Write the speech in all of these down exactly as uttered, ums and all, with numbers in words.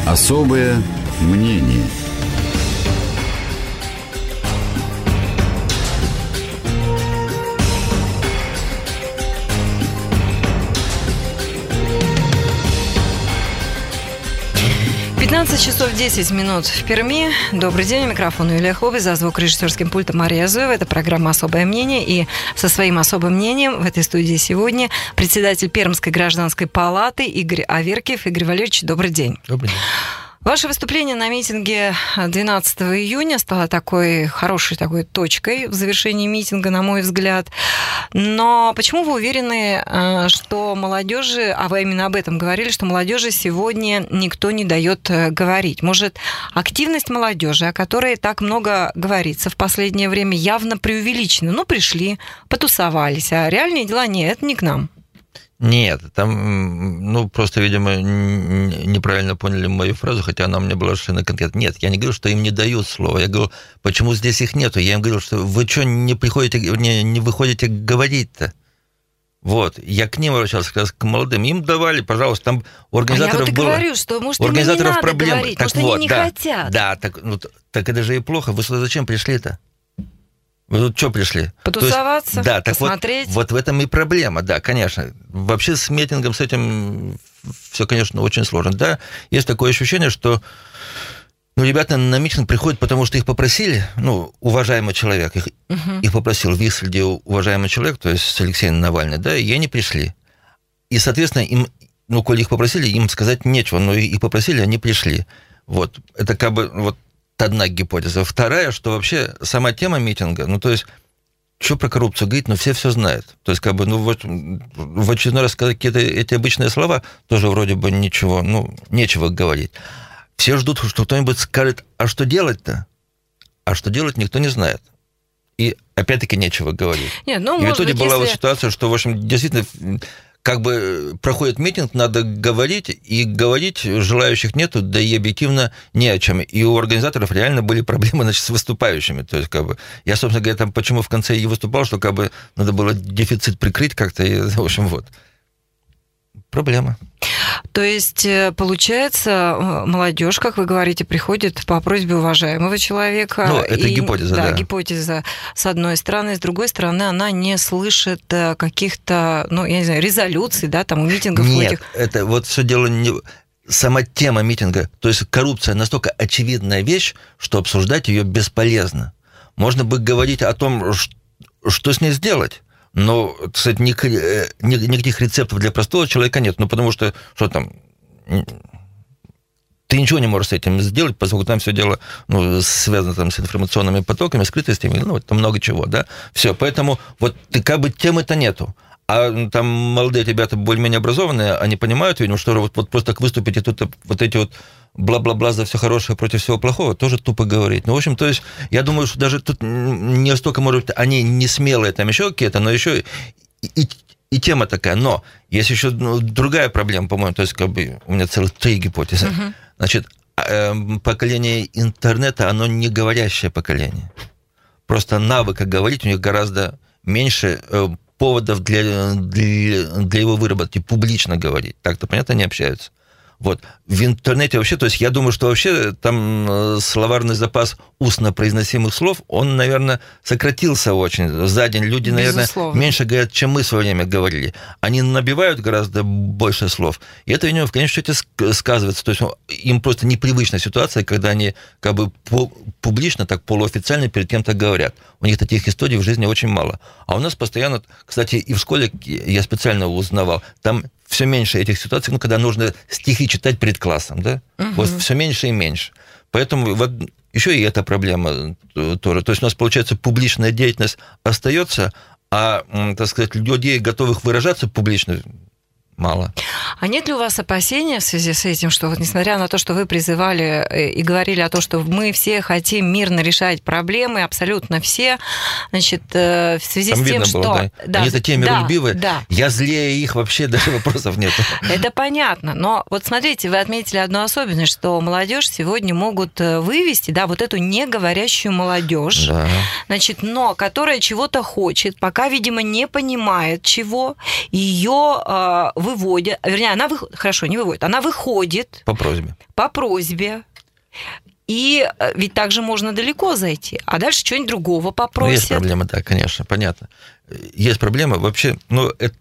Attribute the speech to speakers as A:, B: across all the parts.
A: Особое мнение.
B: пятнадцать часов десять минут в Перми. Добрый день, у микрофона Юлия Хлоба, за звукорежиссерским пультом Мария Зуева. Это программа «Особое мнение». И со своим особым мнением в этой студии сегодня председатель Пермской гражданской палаты Игорь Аверкиев. Игорь Валерьевич, добрый день.
C: Добрый день.
B: Ваше выступление на митинге двенадцатого июня стало такой хорошей такой точкой в завершении митинга, на мой взгляд. Но почему вы уверены, что молодежи, а вы именно об этом говорили, что молодежи сегодня никто не дает говорить? Может, активность молодежи, о которой так много говорится в последнее время, явно преувеличена? Ну, пришли, потусовались, а реальные дела нет, это не к нам.
C: Нет, там, ну, просто, видимо, неправильно поняли мою фразу, хотя она у меня была совершенно конкретна. Нет, я не говорю, что им не дают слова. Я говорю, почему здесь их нету? Я им говорю, что вы что, не приходите, не, не выходите говорить-то? Вот, я к ним обращался, как раз к молодым. Им давали, пожалуйста, там у организаторов было...
B: А я вот и
C: было,
B: говорю, что, может,
C: у организаторов
B: им не надо
C: проблемы.
B: говорить,
C: Так
B: может,
C: вот,
B: они не
C: да,
B: хотят.
C: Да, так, ну, так это же и плохо. Вы сюда зачем пришли-то? Вы тут что пришли?
B: Потусоваться,
C: есть, да, так
B: посмотреть.
C: Вот, вот в этом и проблема, да, конечно. Вообще с митингом, с этим все, конечно, очень сложно. Да, есть такое ощущение, что ну, ребята на митинг приходят, потому что их попросили, ну, уважаемый человек, их, uh-huh. их попросил в их среде уважаемый человек, то есть Алексей Навальный, да, и они пришли. И, соответственно, им, ну, коли их попросили, им сказать нечего, но их попросили, они пришли. Вот, это как бы, вот, одна гипотеза. Вторая, что вообще сама тема митинга, ну, то есть, что про коррупцию говорить, ну, все все знают. То есть, как бы, ну, вот, в очередной раз сказать какие-то эти обычные слова, тоже вроде бы ничего, ну, нечего говорить. Все ждут, что кто-нибудь скажет, а что делать-то? А что делать, никто не знает. И, опять-таки, нечего говорить.
B: Нет, ну,
C: и в итоге
B: быть,
C: была
B: если...
C: вот ситуация, что, в общем, действительно... Как бы проходит митинг, надо говорить, и говорить желающих нету, да и объективно не о чем. И у организаторов реально были проблемы, значит, с выступающими. То есть, как бы, я, собственно говоря, там почему в конце и выступал, что как бы надо было дефицит прикрыть как-то, и, в общем, вот. Проблема.
B: То есть, получается, молодежь, как вы говорите, приходит по просьбе уважаемого человека.
C: Ну, это
B: и,
C: гипотеза, да.
B: Да, гипотеза с одной стороны. С другой стороны, она не слышит каких-то, ну, я не знаю, резолюций, да, там, у митингов.
C: Нет,
B: этих...
C: это вот все дело не... Сама тема митинга, то есть коррупция настолько очевидная вещь, что обсуждать ее бесполезно. Можно бы говорить о том, что с ней сделать. Но, кстати, никаких рецептов для простого человека нет. Ну, потому что, что там, ты ничего не можешь с этим сделать, поскольку там все дело ну, связано там, с информационными потоками, скрытостями, ну, там много чего, да. Все, поэтому вот как бы темы-то нету. А там молодые ребята более-менее образованные, они понимают, видимо, что вот, вот просто так выступить, и тут вот эти вот бла-бла-бла за все хорошее против всего плохого, тоже тупо говорить. Ну, в общем, то есть, я думаю, что даже тут не столько, может быть, они не смелые, там еще какие-то, но еще и, и, и тема такая. Но есть еще ну, другая проблема, по-моему, то есть, как бы, у меня целых три гипотезы. Uh-huh. Значит, поколение интернета, оно не говорящее поколение. Просто навыка говорить у них гораздо меньше поводов для, для, для его выработки, публично говорить. Так-то, понятно, они общаются. Вот. В интернете вообще, то есть я думаю, что вообще там словарный запас устно произносимых слов, он, наверное, сократился очень. За день люди, наверное, Безусловно. меньше говорят, чем мы в свое время говорили. Они набивают гораздо больше слов. И это, видимо, в конечном счете сказывается. То есть им просто непривычна ситуация, когда они как бы публично, так полуофициально перед кем-то говорят. У них таких историй в жизни очень мало. А у нас постоянно, кстати, и в школе я специально узнавал, там все меньше этих ситуаций, ну, когда нужно стихи читать перед классом, да? Угу. Вот все меньше и меньше. Поэтому вот еще и эта проблема тоже. То есть у нас, получается, публичная деятельность остается, а, так сказать, людей, готовых выражаться публично, мало.
B: А нет ли у вас опасения в связи с этим, что вот несмотря на то, что вы призывали и говорили о том, что мы все хотим мирно решать проблемы, абсолютно все, значит, в связи
C: Там
B: с тем,
C: было,
B: что...
C: Да. Да, они такие миролюбивые,
B: да, да.
C: Я злее их, вообще даже вопросов нет.
B: Это понятно, но вот смотрите, вы отметили одну особенность, что молодежь сегодня могут вывести, да, вот эту неговорящую молодежь,
C: да.
B: Значит, но которая чего-то хочет, пока, видимо, не понимает чего, ее выводят, вернее, она вы... хорошо, не выводит, она выходит...
C: По просьбе.
B: По просьбе. И ведь также можно далеко зайти, а дальше что-нибудь другого попросят.
C: Ну, есть проблема, да, конечно, понятно. Есть проблема вообще, ну, это,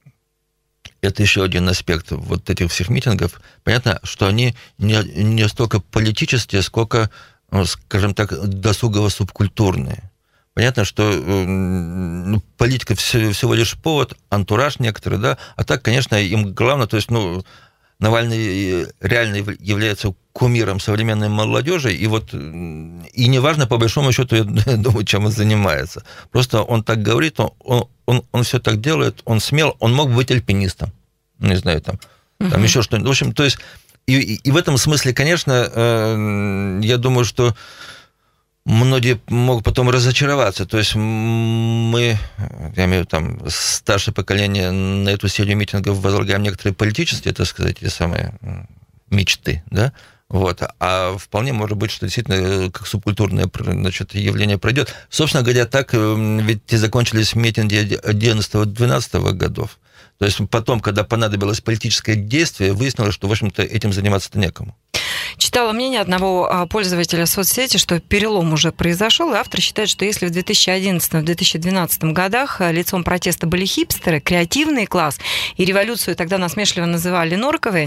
C: это еще один аспект вот этих всех митингов. Понятно, что они не, не столько политические, сколько, ну, скажем так, досугово-субкультурные. Понятно, что ну, политика всего лишь повод, антураж некоторый, да, а так, конечно, им главное, то есть, ну, Навальный реально является кумиром современной молодежи, и вот и неважно, по большому счету, я думаю, чем он занимается. Просто он так говорит, он, он, он, он все так делает, он смел, он мог быть альпинистом, не знаю, там, uh-huh. там еще что-нибудь. В общем, то есть, и, и в этом смысле, конечно, э, я думаю, что многие могут потом разочароваться. То есть мы, я имею в виду, там, старшее поколение, на эту серию митингов возлагаем некоторые политические, так сказать, те самые мечты, да, вот. А вполне может быть, что действительно как субкультурное, значит, явление пройдет. Собственно говоря, так ведь и закончились митинги одиннадцатого-двенадцатого годов. То есть потом, когда понадобилось политическое действие, выяснилось, что, в общем-то, этим заниматься-то некому.
B: Читала мнение одного пользователя соцсети, что перелом уже произошел, и автор считает, что если в две тысячи одиннадцатом - две тысячи двенадцатом годах лицом протеста были хипстеры, креативный класс, и революцию тогда насмешливо называли норковой,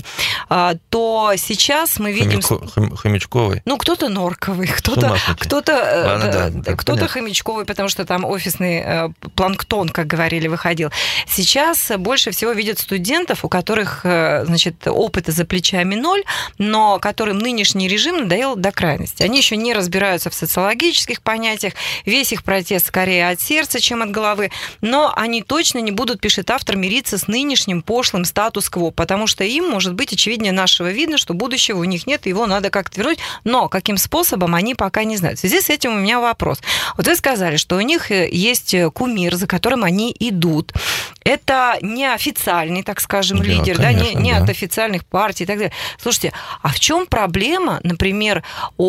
B: то сейчас мы видим...
C: Хомячко... Хомячковой?
B: Ну, кто-то норковый, кто-то, кто-то,
C: Ладно, да, да,
B: кто-то хомячковый, потому что там офисный планктон, как говорили, выходил. Сейчас больше всего видят студентов, у которых, значит, опыта за плечами ноль, но которым нынешний режим надоел до крайности. Они еще не разбираются в социологических понятиях, весь их протест скорее от сердца, чем от головы, но они точно не будут, пишет автор, мириться с нынешним пошлым статус-кво, потому что им, может быть, очевиднее нашего видно, что будущего у них нет, его надо как-то вернуть, но каким способом, они пока не знают. В связи с этим у меня вопрос. Вот вы сказали, что у них есть кумир, за которым они идут. Это не официальный, так скажем, да, лидер, конечно, да, не, не да. от официальных партий и так далее. Слушайте, а в чем проблема, например,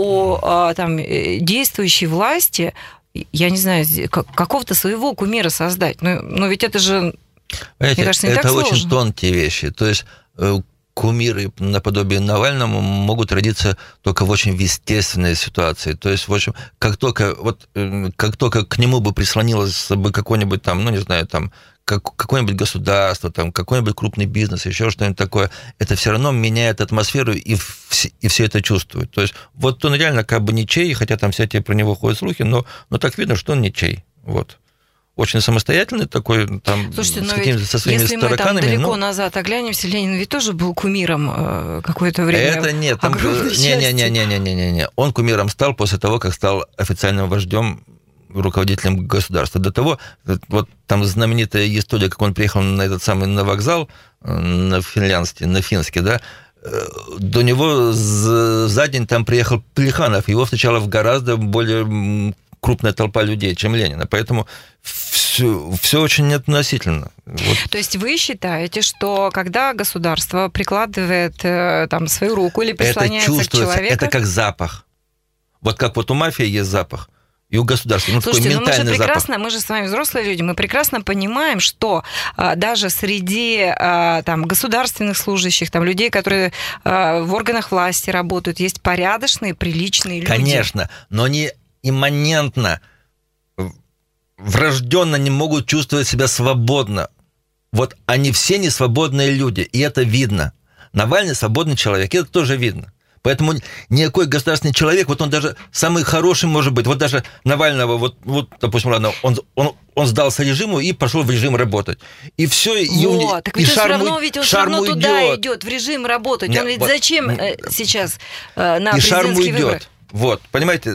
B: у там, действующей власти, я не знаю, какого-то своего кумира создать? Ну, ну ведь это же,
C: Понимаете,
B: мне кажется, не
C: это
B: так
C: очень
B: сложно.
C: тонкие вещи. То есть кумиры наподобие Навальному могут родиться только в очень естественной ситуации. То есть, в общем, как только, вот, как только к нему бы прислонилось бы какой-нибудь там, ну, не знаю, там, как, какое-нибудь государство, там, какой-нибудь крупный бизнес, еще что-нибудь такое, это все равно меняет атмосферу, и, в, и все это чувствуют. То есть, вот он реально как бы ничей, хотя там всякие про него ходят слухи, но, но так видно, что он ничей. Вот. Очень самостоятельный такой, там,
B: слушайте,
C: с какими-то со своими
B: если
C: тараканами.
B: Если мы там далеко
C: ну, назад
B: оглянемся, Ленин ведь тоже был кумиром э, какое-то время.
C: Это нет, там, не-не-не-не-не-не-не. Он кумиром стал после того, как стал официальным вождем, руководителем государства. До того, вот там знаменитая история, как он приехал на этот самый на вокзал, на финляндский, на финский, да, до него за день там приехал Плеханов, его встречала в гораздо более крупная толпа людей, чем Ленина. Поэтому все, все очень относительно. Вот.
B: То есть вы считаете, что когда государство прикладывает там свою руку или прислоняется
C: это чувствуется,
B: к человеку...
C: это как запах. Вот как вот у мафии есть запах, и у государства. Ну,
B: слушайте,
C: такой
B: ну мы же прекрасно,
C: запах.
B: мы же с вами взрослые люди, мы прекрасно понимаем, что а, даже среди а, там, государственных служащих, там, людей, которые а, в органах власти работают, есть порядочные, приличные люди.
C: Конечно, но они имманентно, врожденно не могут чувствовать себя свободно. Вот они все не свободные люди, и это видно. Навальный свободный человек, и это тоже видно. Поэтому никакой государственный человек, вот он даже самый хороший может быть, вот даже Навального, вот, вот допустим, ладно, он, он, он сдался режиму и пошел в режим работать. И все,
B: вот,
C: и, он,
B: так
C: и
B: ведь
C: шарм,
B: он все равно, ведь он все равно туда идет, в режим работать. Нет, он ведь вот, зачем э, сейчас э, на
C: и
B: президентские выборы?
C: Уйдет. Вот, понимаете,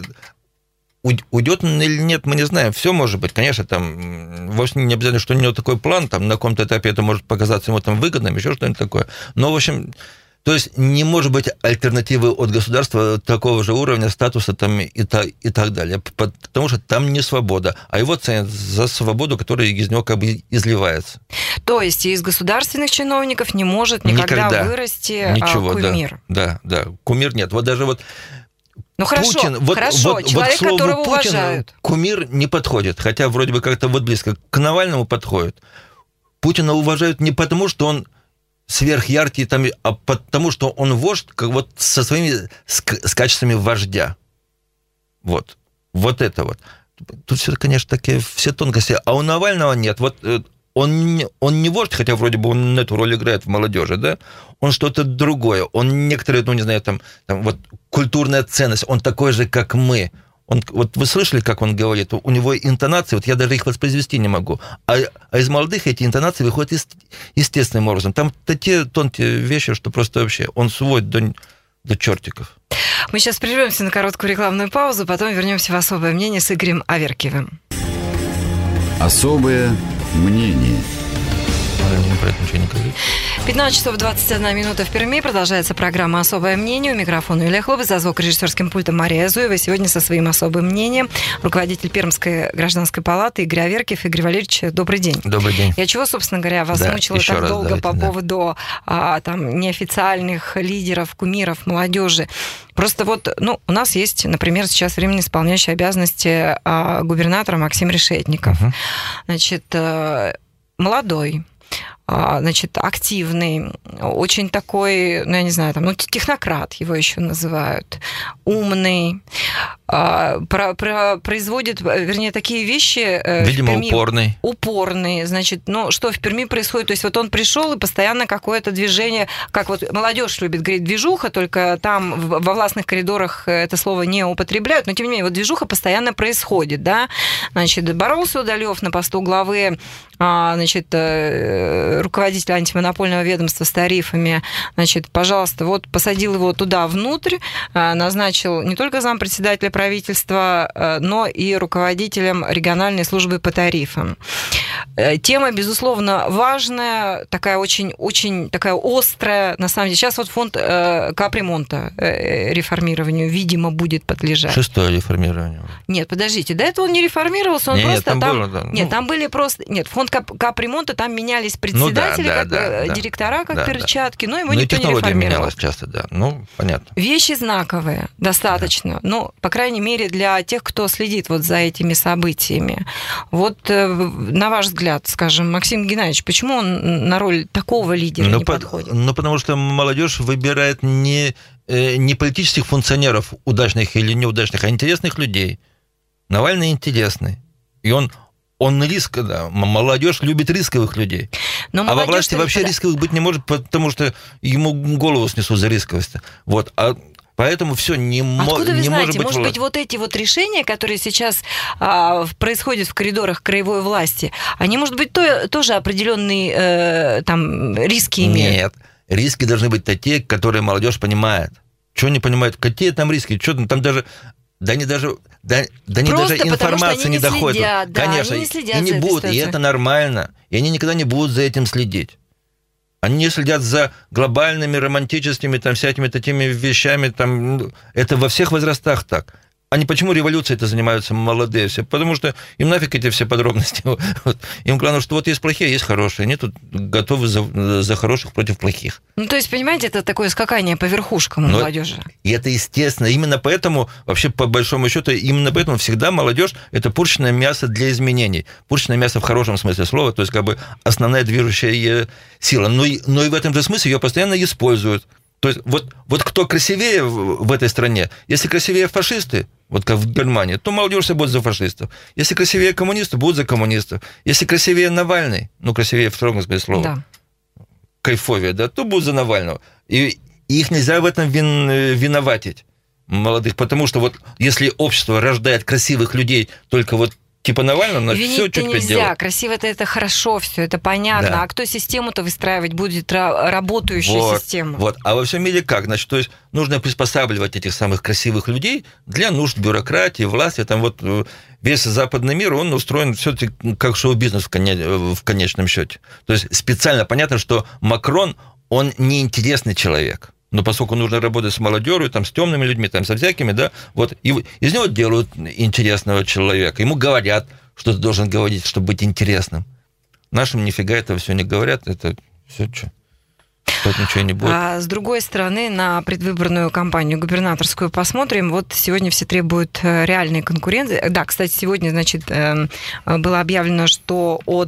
C: уйдет он или нет, мы не знаем. Все может быть. Конечно, там вовсе не обязательно, что у него такой план, там на каком-то этапе это может показаться ему там выгодным, еще что-нибудь такое. Но, в общем... То есть не может быть альтернативы от государства такого же уровня, статуса там, и, та, и так далее, потому что там не свобода, а его ценят за свободу, которая из него как бы изливается.
B: То есть из государственных чиновников не может никогда, никогда. вырасти Ничего, кумир?
C: Да, да, да, кумир нет. Вот даже вот
B: ну хорошо,
C: Путин, вот,
B: хорошо,
C: вот,
B: человек,
C: вот
B: которого
C: Путина,
B: уважают.
C: Кумир не подходит, хотя вроде бы как-то вот близко к Навальному подходит. Путина уважают не потому, что он сверхяркий, там, а потому что он вождь как вот со своими с, с качествами вождя. Вот. Вот это вот. Тут все, конечно, такие все тонкости. А у Навального нет. Вот он, он не вождь, хотя вроде бы он эту роль играет в молодежи, да? Он что-то другое. Он некоторые, ну, не знаю, там, там вот культурная ценность. Он такой же, как мы. Он, вот вы слышали, как он говорит? У него интонации, вот я даже их воспроизвести не могу. А, а из молодых эти интонации выходят есть, естественным образом. Там такие тонкие вещи, что просто вообще он сводит до, до чертиков.
B: Мы сейчас прервемся на короткую рекламную паузу, потом вернемся в особое мнение с Игорем Аверкиевым.
A: Особое мнение.
B: пятнадцать часов двадцать одна минута в Перми. Продолжается программа «Особое мнение». У микрофона Юлия Хлопец, за звукорежиссерским пультом Мария Зуева. Сегодня со своим особым мнением руководитель Пермской гражданской палаты Игорь Аверкиев. Игорь Валерьевич, добрый день.
C: Добрый день.
B: Я чего, собственно говоря, вас
C: да,
B: мучила так
C: раз,
B: долго
C: давайте,
B: по
C: да.
B: поводу а, там, неофициальных лидеров, кумиров, молодежи. Просто вот, ну, у нас есть, например, сейчас временно исполняющий обязанности а, губернатора Максим Решетников. Угу. Значит, а, молодой, значит, активный, очень такой, ну, я не знаю, там, ну, технократ его еще называют, умный, про, про, производит, вернее, такие вещи...
C: Видимо,
B: Перми,
C: упорный.
B: Упорный, значит, ну, что в Перми происходит? То есть вот он пришел, и постоянно какое-то движение, как вот молодежь любит говорить, движуха, только там во властных коридорах это слово не употребляют, но, тем не менее, вот движуха постоянно происходит, да, значит, боролся Удалёв на посту главы, значит, руководителя антимонопольного ведомства с тарифами, значит, пожалуйста, вот посадил его туда внутрь, назначил не только зампредседателя правительства, но и руководителем региональной службы по тарифам. Тема, безусловно, важная, такая очень, очень такая острая, на самом деле. Сейчас вот фонд капремонта реформированию, видимо, будет подлежать.
C: Шестое реформирование.
B: Нет, подождите, до этого он не реформировался, он
C: нет,
B: просто
C: там...
B: там...
C: Было, да.
B: Нет,
C: ну...
B: там были просто... Нет, фонд кап- капремонта, там менялись председатели,
C: ну, да,
B: как
C: да, да,
B: директора, как
C: да,
B: перчатки,
C: да.
B: но его
C: ну,
B: никто
C: и
B: не реформировал.
C: менялась часто, да, ну, понятно.
B: Вещи знаковые, достаточно, да. Ну, по крайней мере, для тех, кто следит вот за этими событиями. Вот, на ваш взгляд, скажем, Максим Геннадьевич, почему он на роль такого лидера
C: ну,
B: не
C: по,
B: подходит?
C: Ну, потому что молодежь выбирает не, не политических функционеров, удачных или неудачных, а интересных людей. Навальный интересный. И он, он риск, да, молодежь любит рисковых людей. Но а во власти вообще да. рисковых быть не может, потому что ему голову снесут за рисковость. Вот. А поэтому все не,
B: Откуда
C: мо-
B: вы
C: не
B: знаете,
C: может быть...
B: Может
C: власть.
B: быть, вот эти вот решения, которые сейчас а, происходят в коридорах краевой власти, они, может быть, то, тоже определенные э, там, риски имеют?
C: Нет, риски должны быть такие, которые молодежь понимает. Что не понимает? Какие там риски? Что там, там даже... Да они даже, да, да они даже информации не, не доходит.
B: Следят, да,
C: конечно,
B: они не следят
C: и не
B: за
C: будут, и это нормально. И они никогда не будут за этим следить. Они не следят за глобальными, романтическими, там, всякими такими вещами. Там, это во всех возрастах так. Они почему революцией это занимаются молодые все? Потому что им нафиг эти все подробности. Вот. Им главное, что вот есть плохие, есть хорошие. Они тут готовы за, за хороших против плохих.
B: Ну, то есть, понимаете, это такое скакание по верхушкам у
C: Но
B: молодежи.
C: И это естественно. Именно поэтому, вообще, по большому счету, именно поэтому всегда молодежь – это пушечное мясо для изменений. Пушечное мясо в хорошем смысле слова, то есть как бы основная движущая сила. Но и, но и в этом же смысле ее постоянно используют. То есть вот, вот кто красивее в, в этой стране, если красивее фашисты, вот как в Германии, то молодежь все будет за фашистов. Если красивее коммунисты, будут за коммунистов. Если красивее Навальный, ну, красивее в строгом смысле слова,
B: да.
C: кайфовее, да, то будут за Навального. И, и их нельзя в этом вин, виноватить, молодых, потому что вот если общество рождает красивых людей только вот типа Навального, на все что
B: нельзя.
C: делать.
B: Красиво-то это хорошо, все это понятно. Да. А кто систему-то выстраивать будет, работающую
C: вот,
B: систему?
C: Вот. А во всем мире как? Значит, то есть нужно приспосабливать этих самых красивых людей для нужд бюрократии, власти. Там вот весь западный мир, он устроен все-таки как шоу-бизнес в, коне, в конечном счете. То есть специально понятно, что Макрон, он неинтересный человек. Но поскольку нужно работать с молодежью, там, с темными людьми, там, со всякими, да, вот, и из него делают интересного человека. Ему говорят, что ты должен говорить, чтобы быть интересным. Нашим нифига этого все не говорят, это все что. Тут ничего не будет.
B: А с другой стороны, на предвыборную кампанию губернаторскую посмотрим. Вот сегодня все требуют реальной конкуренции. Да, кстати, сегодня, значит, было объявлено, что от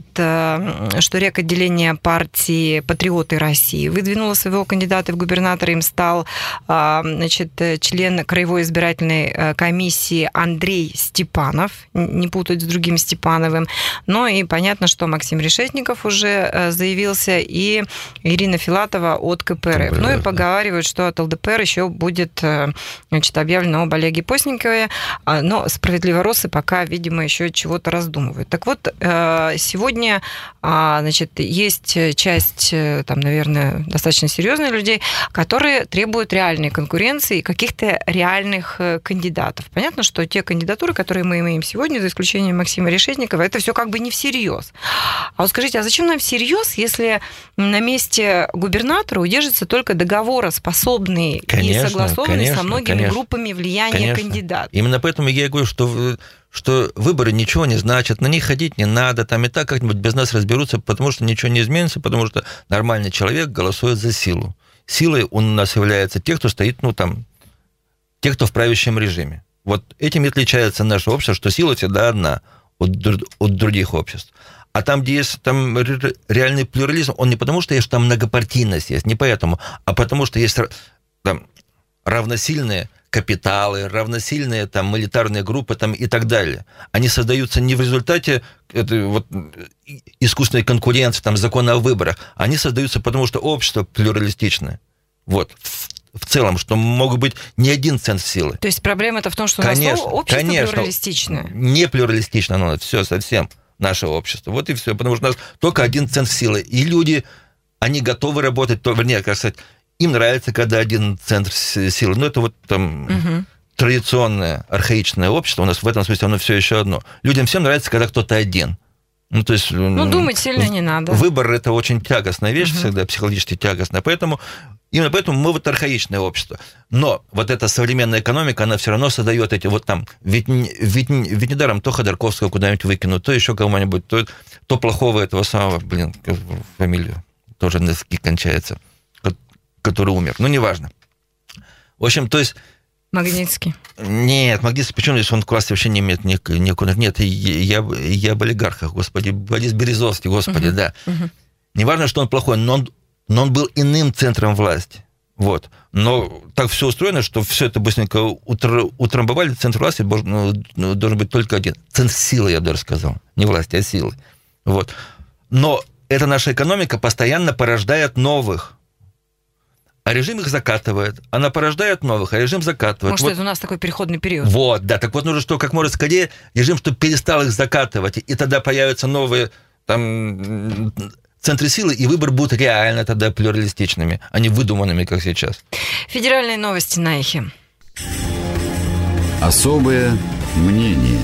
B: что рекотделение партии «Патриоты России» выдвинуло своего кандидата в губернаторы. Им стал, значит, член Краевой избирательной комиссии Андрей Степанов, не путать с другим Степановым. Ну и понятно, что Максим Решетников уже заявился, и Ирина Филатова от ка пэ эр эф. Ну и поговаривают, что от эл дэ пэ эр еще будет, значит, объявлено об Олеге Постникове, но справедливоросы пока, видимо, еще чего-то раздумывают. Так вот, сегодня, значит, есть часть, там, наверное, достаточно серьезных людей, которые требуют реальной конкуренции и каких-то реальных кандидатов. Понятно, что те кандидатуры, которые мы имеем сегодня, за исключением Максима Решетникова, это все как бы не всерьез. А вот скажите, а зачем нам всерьез, если на месте губернатора удержится только договороспособный
C: конечно,
B: и согласованный
C: конечно,
B: со многими
C: конечно,
B: группами влияния
C: конечно.
B: кандидат?
C: Именно поэтому я говорю, что, что выборы ничего не значат, на них ходить не надо, там и так как-нибудь без нас разберутся, потому что ничего не изменится, потому что нормальный человек голосует за силу. Силой у нас является те, кто стоит, ну, там, те, кто в правящем режиме. Вот этим и отличается наше общество, что сила всегда одна от, от других обществ. А там, где есть там реальный плюрализм, он не потому, что есть там многопартийность, есть, не поэтому, а потому, что есть там равносильные капиталы, равносильные там элитарные группы там, и так далее. Они создаются не в результате этой, вот, искусственной конкуренции, там, закона о выборах, они создаются потому, что общество плюралистичное. Вот. В целом, что могут быть не один центр силы.
B: То есть проблема-то в том, что
C: конечно,
B: у нас общество
C: конечно,
B: плюралистичное?
C: Не плюралистично, оно все совсем. Наше общество. Вот и все. Потому что у нас только один центр силы. И люди, они готовы работать, то, вернее, как сказать, им нравится, когда один центр силы. Ну, это вот там угу. традиционное, архаичное общество. У нас в этом смысле оно все еще одно. Людям всем нравится, когда кто-то один. Ну, то есть...
B: Ну, думать сильно не надо.
C: Выбор – это очень тягостная вещь, угу. всегда психологически тягостная. Поэтому... Именно поэтому мы вот архаичное общество. Но вот эта современная экономика, она все равно создает эти вот там, ведь, ведь, ведь недаром то Ходорковского куда-нибудь выкинут, то еще кого-нибудь, то, то плохого этого самого, блин, фамилию тоже на «ски» кончается, который умер. Ну, неважно. В общем, то есть...
B: Магнитский.
C: Нет, Магнитский, почему здесь он в классе вообще не имеет никакого... Нет, я, я об олигархах, господи, Борис Березовский, господи, угу. да. Угу. Неважно, что он плохой, но он... Но он был иным центром власти. Вот. Но так все устроено, что все это быстренько утр... утрамбовали. Центр власти должен, должен быть только один. Центр силы, я бы даже сказал. Не власти, а силы. Вот. Но эта наша экономика постоянно порождает новых. А режим их закатывает. Она порождает новых, а режим закатывает.
B: Может, вот. Это у нас такой переходный период.
C: Вот, да. Так вот нужно, что как можно скорее режим, чтобы перестал их закатывать. И тогда появятся новые... там. Центры силы, и выбор будет реально тогда плюралистичными, а не выдуманными, как сейчас.
B: Федеральные новости на Эхе.
A: Особое мнение.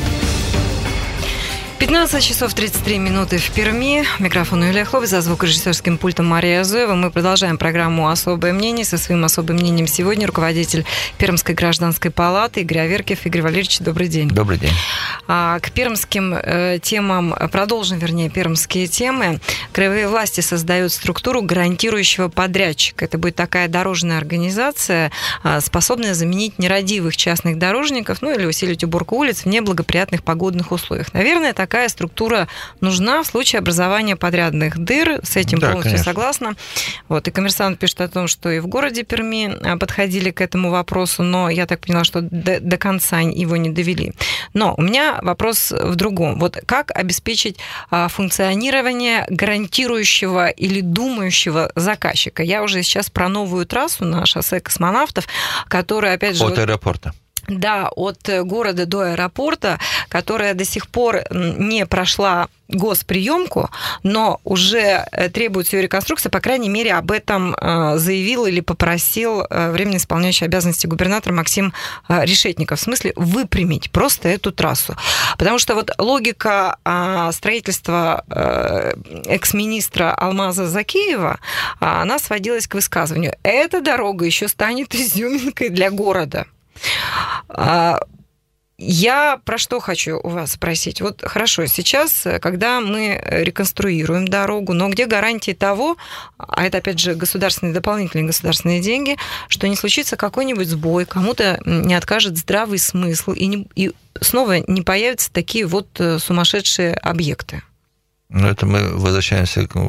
B: пятнадцать часов тридцать три минуты в Перми. Микрофон Юлия Хлова, за звукорежиссерским пультом Мария Зуева. Мы продолжаем программу «Особое мнение». Со своим особым мнением сегодня руководитель Пермской гражданской палаты Игорь Аверкив. Игорь Валерьевич, добрый день.
C: Добрый день.
B: А, к пермским э, темам, продолжим, вернее, пермские темы. Краевые власти создают структуру гарантирующего подрядчика. Это будет такая дорожная организация, э, способная заменить нерадивых частных дорожников, ну или усилить уборку улиц в неблагоприятных погодных условиях. Наверное, такая структура нужна в случае образования подрядных дыр. С этим да, полностью конечно. Согласна. Вот, и «Коммерсант» пишет о том, что и в городе Перми подходили к этому вопросу, но я так поняла, что до, до конца его не довели. Но у меня вопрос в другом. Вот как обеспечить функционирование гарантирующего или думающего заказчика? Я уже сейчас про новую трассу на шоссе Космонавтов, которая, опять же...
C: От
B: вот...
C: аэропорта.
B: Да, от города до аэропорта, которая до сих пор не прошла госприемку, но уже требует ее реконструкции, по крайней мере, об этом заявил или попросил временно исполняющий обязанности губернатор Максим Решетников. В смысле выпрямить просто эту трассу. Потому что вот логика строительства экс-министра Алмаза Закеева, она сводилась к высказыванию: эта дорога еще станет изюминкой для города. Я про что хочу у вас спросить? Вот хорошо, сейчас, когда мы реконструируем дорогу, но где гарантии того, а это, опять же, государственные, дополнительные государственные деньги, что не случится какой-нибудь сбой, кому-то не откажет здравый смысл, и, не, и снова не появятся такие вот сумасшедшие объекты?
C: Ну, это мы возвращаемся к,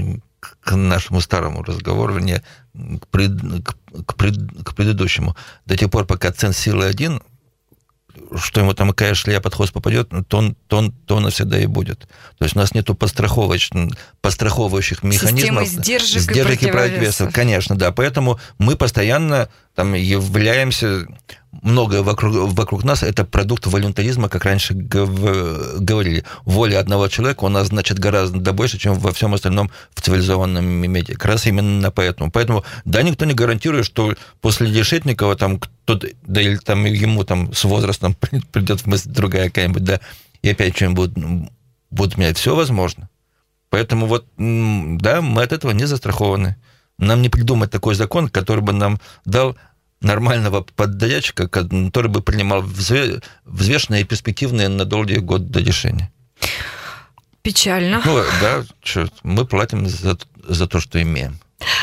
C: к нашему старому разговору, не к, пред, к, к, пред, к предыдущему. До тех пор, пока центр силы один, что ему там какая шляпа под хвост попадет, то он, то, он, то он навсегда и будет. То есть у нас нету подстраховочных, подстраховывающих механизмов.
B: Системы сдержек,
C: сдержек и противовесов. Конечно, да. Поэтому мы постоянно там являемся... Многое вокруг, вокруг нас – это продукт волюнтаризма, как раньше говорили. Воля одного человека у нас значит гораздо больше, чем во всем остальном в цивилизованном мире. Как раз именно поэтому. Поэтому, да, никто не гарантирует, что после Решетникова там кто-то, да или там ему там с возрастом придет в мысль другая какая-нибудь, да, и опять что-нибудь будут, будут менять. Все возможно. Поэтому вот, да, мы от этого не застрахованы. Нам не придумать такой закон, который бы нам дал нормального подрядчика, который бы принимал взвешенные и перспективные на долгие годы решения.
B: Печально.
C: Ну, да, черт, мы платим за, за то, что имеем.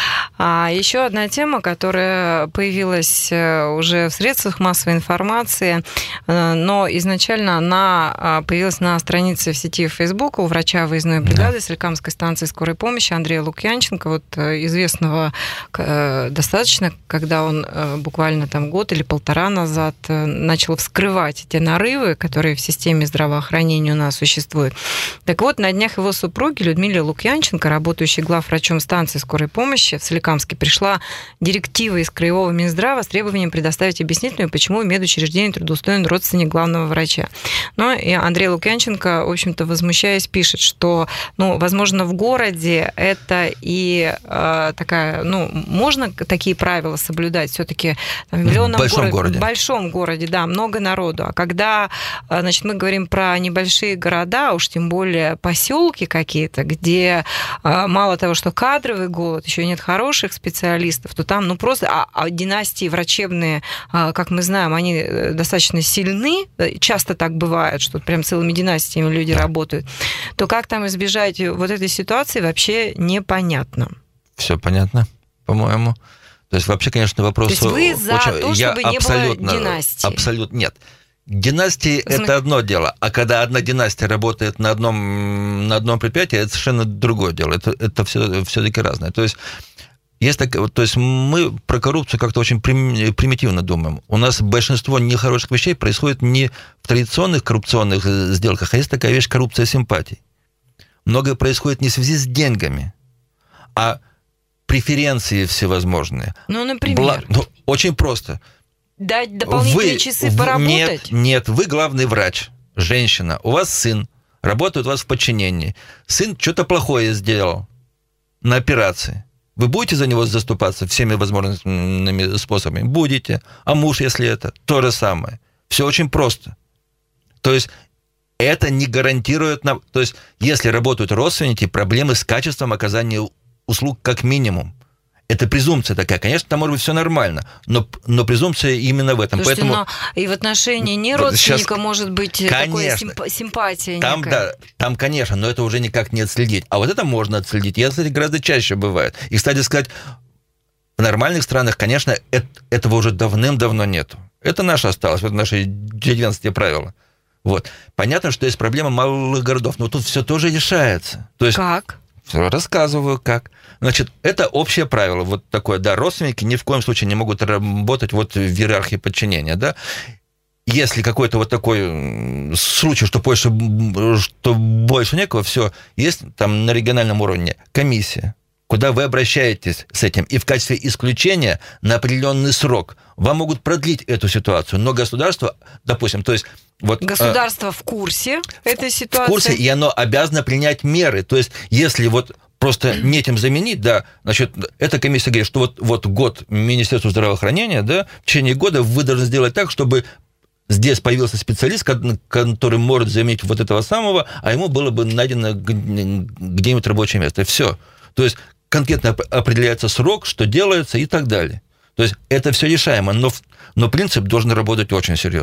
B: А еще одна тема, которая появилась уже в средствах массовой информации, но изначально она появилась на странице в сети Facebook у врача выездной бригады Соликамской станции скорой помощи Андрея Лукьянченко, вот известного достаточно, когда он буквально там год или полтора назад начал вскрывать эти нарывы, которые в системе здравоохранения у нас существуют. Так вот, на днях его супруги Людмиле Лукьянченко, работающей главврачом станции скорой помощи в Соликамской, пришла директива из Краевого Минздрава с требованием предоставить объяснительную, почему в медучреждении трудоустроен родственник главного врача. Ну, и Андрей Лукьянченко, в общем-то, возмущаясь, пишет, что, ну, возможно, в городе это и э, такая, ну, можно такие правила соблюдать все-таки в миллионном
C: в большом
B: городе,
C: городе.
B: В большом городе, да, много народу. А когда, значит, мы говорим про небольшие города, уж тем более поселки какие-то, где э, мало того, что кадровый голод, еще нет хороших специалистов, то там, ну, просто... А, а династии врачебные, как мы знаем, они достаточно сильны, часто так бывает, что прям целыми династиями люди да. работают, то как там избежать вот этой ситуации, вообще непонятно.
C: Все понятно, по-моему. То есть вообще, конечно, вопрос...
B: То есть вы за
C: очень...
B: то, чтобы
C: Я
B: не
C: абсолютно,
B: было династии? Абсолютно
C: нет. Династии – это одно дело, а когда одна династия работает на одном, на одном предприятии, это совершенно другое дело. Это, это все, все-таки разное. То есть Есть так, то есть мы про коррупцию как-то очень примитивно думаем. У нас большинство нехороших вещей происходит не в традиционных коррупционных сделках, а есть такая вещь коррупция симпатий. Многое происходит не в связи с деньгами, а преференции всевозможные.
B: Ну, например?
C: Бла... Ну, очень просто.
B: Дать дополнительные
C: вы,
B: часы
C: в...
B: поработать?
C: Нет, нет, вы главный врач, женщина, у вас сын, работает у вас в подчинении. Сын что-то плохое сделал на операции. Вы будете за него заступаться всеми возможными способами? Будете. А муж, если это? То же самое. Все очень просто. То есть это не гарантирует нам... То есть если работают родственники, проблемы с качеством оказания услуг как минимум. Это презумпция такая. Конечно, там может быть все нормально, но, но презумпция именно в этом.
B: Слушайте,
C: поэтому...
B: но и в отношении не родственника
C: Сейчас...
B: может быть такая симп... симпатия
C: там,
B: некая.
C: Да, там, конечно, но это уже никак не отследить. А вот это можно отследить. И это, кстати, гораздо чаще бывает. И, кстати сказать, в нормальных странах, конечно, это, этого уже давным-давно нету. Это наше осталось, это наши деревенские правила. Вот. Понятно, что есть проблема малых городов, но тут все тоже решается. То есть,
B: как?
C: Все рассказываю, как. Значит, это общее правило. Вот такое, да, родственники ни в коем случае не могут работать вот в иерархии подчинения, да. Если какой-то вот такой случай, что больше, что больше некого, все, есть там на региональном уровне комиссия, куда вы обращаетесь с этим, и в качестве исключения на определенный срок вам могут продлить эту ситуацию. Но государство, допустим, то есть... Вот,
B: государство э, в курсе этой ситуации?
C: В курсе, и оно обязано принять меры. То есть если вот просто нечем заменить, да, значит, эта комиссия говорит, что вот, вот год Министерства здравоохранения, да, в течение года вы должны сделать так, чтобы здесь появился специалист, который может заменить вот этого самого, а ему было бы найдено где-нибудь рабочее место. Все. То есть конкретно определяется срок, что делается и так далее. То есть это все решаемо, но, но принцип должен работать очень серьезно.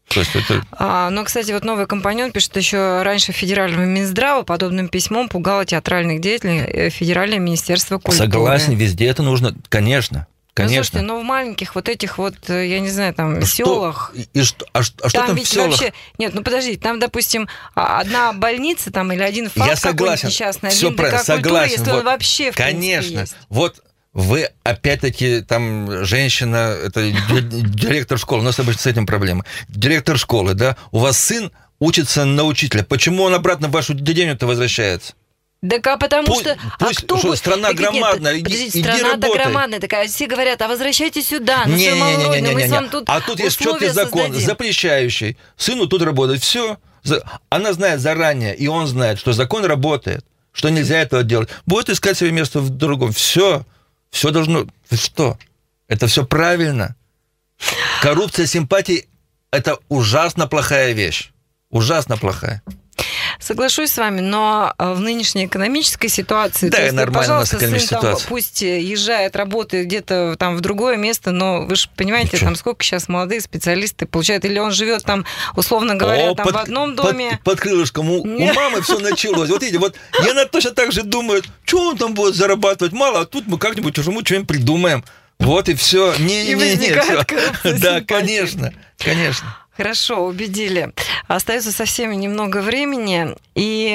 C: То есть это...
B: а, но, кстати, вот новый компаньон пишет, еще раньше федерального Минздрава подобным письмом пугало театральных деятелей Федеральное министерство культуры.
C: Согласен, везде это нужно, конечно. Конечно.
B: Ну, слушайте, но в маленьких вот этих вот, я не знаю, там,
C: что?
B: селах...
C: И, и что, а, что, а что
B: там,
C: там
B: ведь
C: в селах?
B: Вообще... Нет, ну подождите, там, допустим, одна больница там или один факт
C: я согласен.
B: несчастный,
C: Все
B: один
C: правильно,
B: ДК культуры,
C: согласен.
B: если
C: вот,
B: он вообще в
C: конечно.
B: есть.
C: Вот вы, опять-таки, там, женщина, это директор школы, у нас обычно с этим проблема. Директор школы, да, у вас сын учится на учителя. Почему он обратно в вашу деревню-то возвращается?
B: Да а потому
C: пусть,
B: что...
C: Пусть,
B: а кто
C: что,
B: бы...
C: страна
B: так,
C: громадная,
B: нет,
C: иди, иди
B: страна-то
C: работай.
B: громадная такая, все говорят, а возвращайтесь сюда, на
C: не,
B: свою
C: не, не,
B: малую
C: не, не,
B: родину, мы
C: не,
B: с вами
C: не.
B: тут
C: А тут есть четкий закон,
B: создадим.
C: запрещающий сыну тут работать. Все. Она знает заранее, и он знает, что закон работает, что нельзя этого делать. Будет искать себе место в другом. Все. Все должно... Что? Это все правильно. Коррупция, симпатии – это ужасно плохая вещь. Ужасно плохая.
B: Соглашусь с вами, но в нынешней экономической ситуации,
C: да,
B: то есть,
C: нормально,
B: пожалуйста,
C: у нас экономическая
B: сын там,
C: ситуация.
B: пусть езжает, работает где-то там в другое место, но вы же понимаете,
C: Ничего.
B: там сколько сейчас молодые специалисты получают, или он живет там, условно говоря,
C: О,
B: там
C: под,
B: в одном доме.
C: Под, под крылышком у, у мамы все началось. Вот видите, вот и она точно так же думает, что он там будет зарабатывать мало, а тут мы как-нибудь чужому что-нибудь придумаем. Вот и все. Не,
B: И
C: не, не,
B: возникает
C: все.
B: коррупция,
C: Да,
B: симпатия.
C: конечно, конечно.
B: Хорошо, убедили. Остается совсем немного времени. И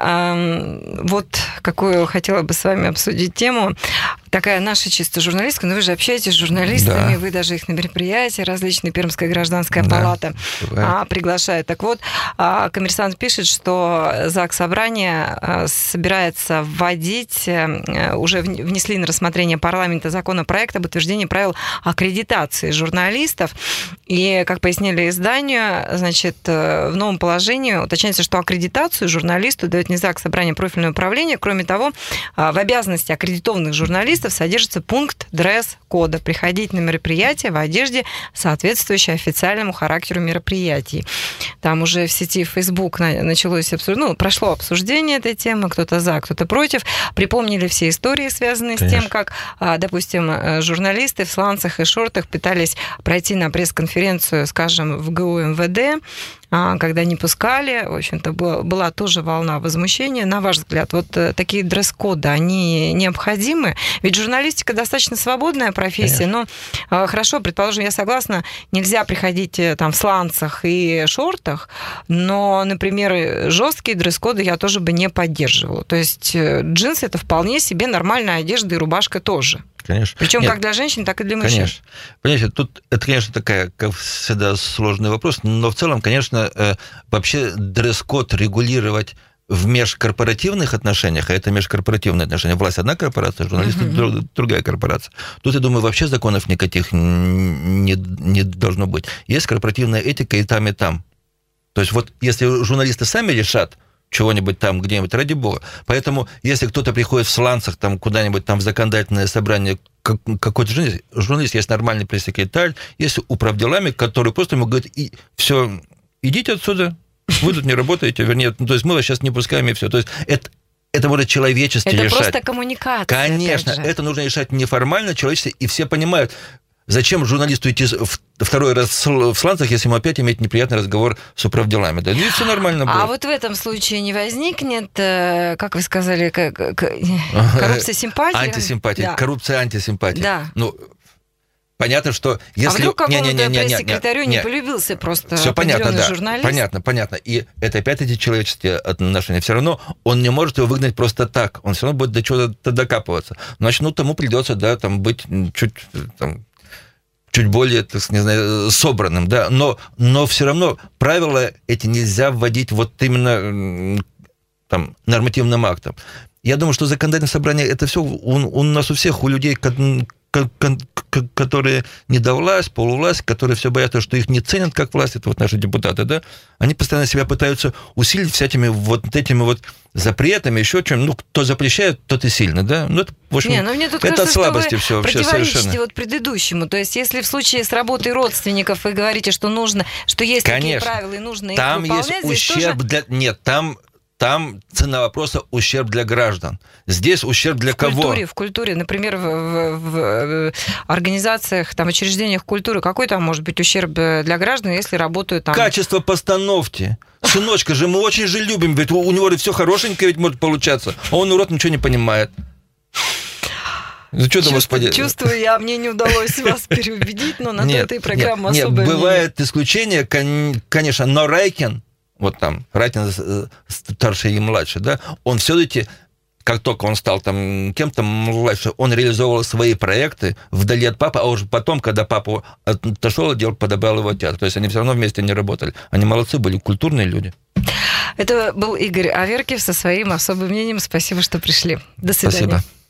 B: э, вот какую хотела бы с вами обсудить тему. Такая наша чисто журналистка, но вы же общаетесь с журналистами,
C: да.
B: вы даже их на мероприятия различные, Пермская гражданская
C: да,
B: палата а, приглашает. Так вот, а, «Коммерсант» пишет, что ЗАГС Собрание а, собирается вводить, а, уже внесли на рассмотрение парламента законопроект об утверждении правил аккредитации журналистов. И, как пояснили изданию, значит, в новом положении уточняется, что аккредитацию журналисту дает не ЗАГС Собрание, профильное управление. Кроме того, в обязанности аккредитованных журналистов содержится пункт дресс-кода. Приходить на мероприятие в одежде, соответствующей официальному характеру мероприятий. Там уже в сети Facebook началось обсуждение, ну, прошло обсуждение этой темы, кто-то за, кто-то против. Припомнили все истории, связанные Конечно. С тем, как, допустим, журналисты в сланцах и шортах пытались пройти на пресс-конференцию, скажем, в ГУ МВД, когда не пускали. В общем-то, была тоже волна возмущения. На ваш взгляд, вот такие дресс-коды, они необходимы? Ведь журналистика достаточно свободная профессия, Конечно. Но хорошо, предположим, я согласна, нельзя приходить там в сланцах и шортах, но, например, жесткие дресс-коды я тоже бы не поддерживала. То есть джинсы – это вполне себе нормальная одежда, и рубашка тоже.
C: Конечно.
B: Причем
C: Нет,
B: как для женщин, так и для мужчин.
C: Конечно. Понимаете, тут это, конечно, такая, как всегда, сложный вопрос, но в целом, конечно, вообще дресс-код регулировать в межкорпоративных отношениях, а это межкорпоративные отношения, власть одна корпорация, журналисты uh-huh. другая корпорация. Тут, я думаю, вообще законов никаких не, не должно быть. Есть корпоративная этика и там, и там. То есть вот если журналисты сами решат, чего-нибудь там где-нибудь, ради бога. Поэтому, если кто-то приходит в сланцах там куда-нибудь там в законодательное собрание, как, какой-то журналист, журналист, есть нормальный пресс-секретарь, есть управделами, который просто ему говорит, и, все, идите отсюда, вы тут не работаете, вернее, ну, то есть мы вас сейчас не пускаем, и все. То есть это, это может человечески
B: это
C: решать.
B: Это просто коммуникация.
C: Конечно, это нужно решать неформально, человечески, и все понимают, зачем журналисту идти второй раз в сланцах, если ему опять иметь неприятный разговор с управделами? Да, и все нормально будет.
B: А вот в этом случае не возникнет, как вы сказали, коррупция симпатии?
C: Антисимпатия. Да. Коррупция антисимпатия.
B: Да.
C: Ну, понятно, что если...
B: А вдруг какому-то
C: не, не, не,
B: пресс-секретарю
C: не, не,
B: не полюбился просто
C: все понятно, да.
B: журналист?
C: Понятно, понятно. И это опять эти человеческие отношения. Все равно он не может его выгнать просто так. Он все равно будет до чего-то докапываться. Значит, ну, тому придется, да, там, быть чуть... Там, чуть более, так сказать, не знаю, собранным, да, но, но все равно правила эти нельзя вводить вот именно там, нормативным актом. Я думаю, что законодательное собрание, это все у, у нас у всех, у людей, которые недовласть, полувласть, которые все боятся, что их не ценят как власть, это вот наши депутаты, да, они постоянно себя пытаются усилить всякими вот этими вот запретами, еще чем, ну, кто запрещает, тот и сильно, да, ну, это, в общем,
B: не, ну, мне тут
C: это
B: кажется,
C: от слабости все вообще
B: противоречите
C: совершенно.
B: Вот предыдущему, то есть если в случае с работой родственников вы говорите, что нужно, что есть
C: Конечно,
B: такие правила и нужно
C: там
B: их выполнять,
C: есть ущерб
B: тоже...
C: для... Нет, там там цена вопроса ущерб для граждан. Здесь ущерб для
B: в
C: кого?
B: Культуре, в культуре, например, в, в, в организациях, там, учреждениях культуры, какой там может быть ущерб для граждан, если работают там...
C: Качество постановки. Сыночка же, мы очень же любим, ведь у него все хорошенькое ведь может получаться, а он, урод, ничего не понимает.
B: Чувствую, господи... чувствую я, мне не удалось вас переубедить, но на нет, то этой программы нет, особо...
C: Нет, бывает исключение, конечно, но Райкин, вот там, Райкин старший и младший, да, он все-таки, как только он стал там кем-то младше, он реализовывал свои проекты вдали от папы, а уже потом, когда папа отошел, отдел подобрал его театр. То есть они все равно вместе не работали. Они молодцы были, культурные люди.
B: Это был Игорь Аверкив со своим особым мнением. Спасибо, что пришли. До свидания.
C: Спасибо.